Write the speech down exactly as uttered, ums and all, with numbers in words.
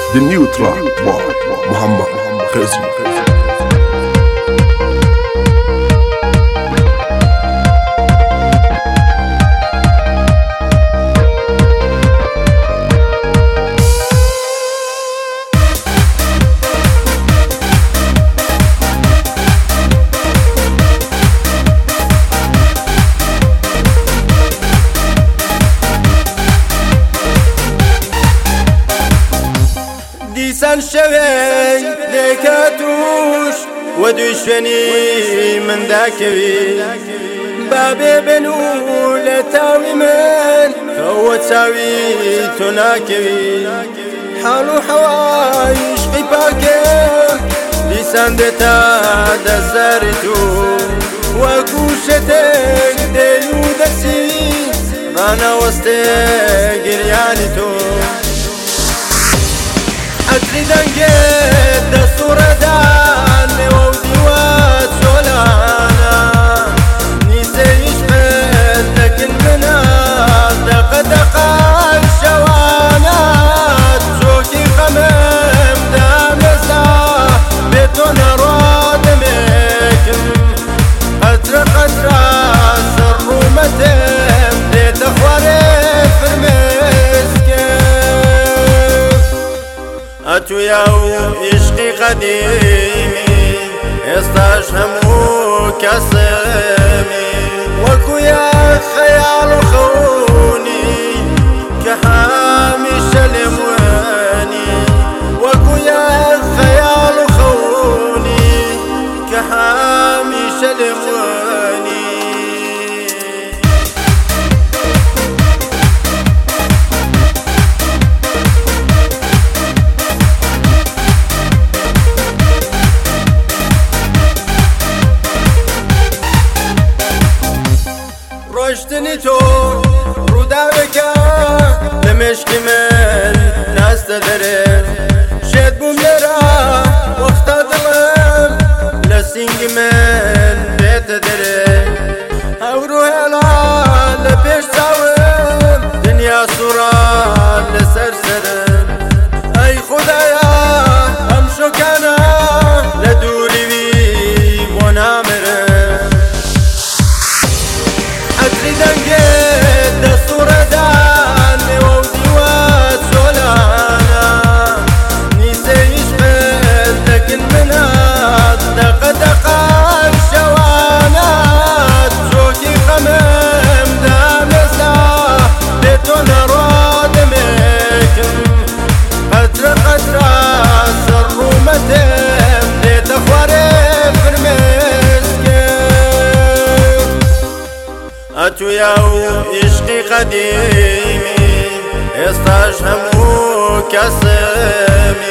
The new track by Muhammad Khazri. دیسان شوی لکاتوش و دوشنی من داکوی بابی بنو لتاوی من هو تساوی تو ناکوی حالو حوای عشقی پاکم دیسان دتا دساری تو و گوشتک دیو دسی رانا وسته گریانی تو أدري دنقيت الصورة داني وديوات شولانا نيسي يشغل لكن منا دق دق الشوانا شوكي خمم دام يسا بيتنا رادمكم قطرة قطرة سرمتم ديت أخواري في المسكن أتو ياو عشقي قديمي استشهمو كسمي وكو يا خيال خوني كحامي شلمواني وكو يا خيال خوني كحامي شلمواني رشتني تو روداوك لمشك من ناس تدري شد بوملرا وقت ظلم لسينج من بيت تدري اورو هلا لبيش ساوم دنيا صورة لسرسرم اي خدايا امشو كانا لدوري بي ونامرم أدري دنقيت الصورة داني وديوات شولانا نيسي يشغل لكن منها دق دق الشوانا شوكي خمم دام يسا بيتنا رادمكم قطرة قطرة سرمتم ديت أخواري في المسكن أتو ياو عشقي قديمي استشهمو كسمي